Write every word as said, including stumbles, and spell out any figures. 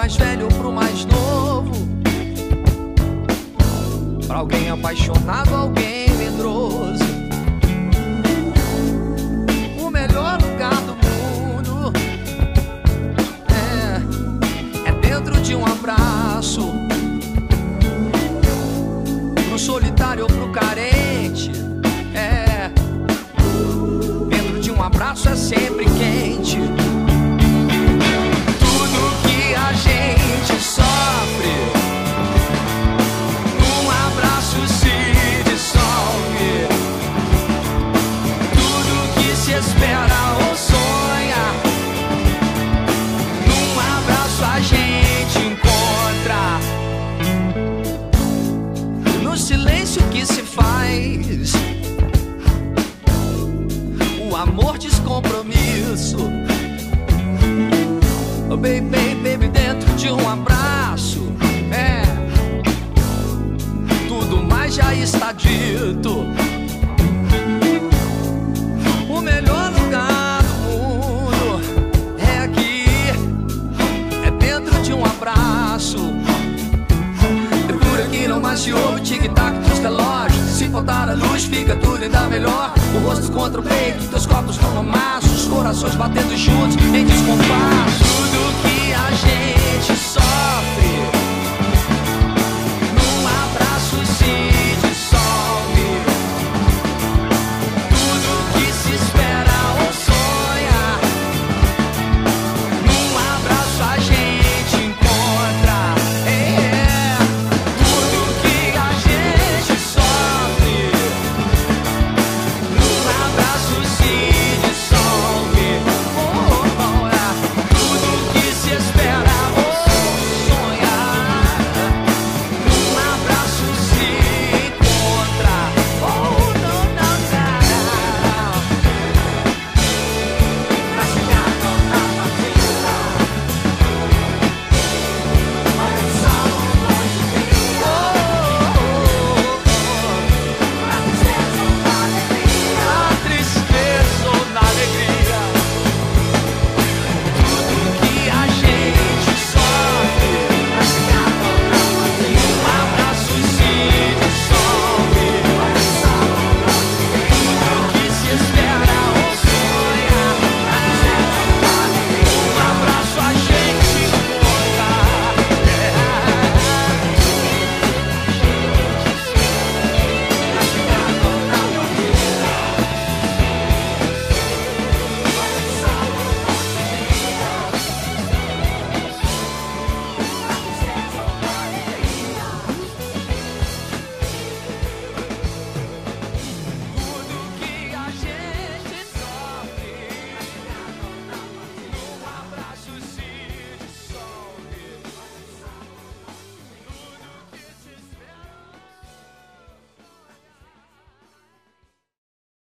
mais velho pro mais novo, pra alguém apaixonado, alguém medroso. O melhor lugar do mundo é, é dentro de um abraço. Pro solitário ou pro carente, é, dentro de um abraço é sempre quente. Tudo que a gente sofre num abraço se dissolve. Tudo que se espera ou sonha num abraço a gente encontra. No silêncio que se faz o amor descompromisso. Oh, baby, baby, dentro de um abraço, é, tudo mais já está dito. O melhor lugar do mundo é aqui, é dentro de um abraço. É por aqui não mais se ouve o tic-tac dos relógios. Se faltar a luz fica tudo ainda melhor. O rosto contra o peito, teus copos estão no maço, os corações batendo juntos em descompasso. Tudo que a gente sofre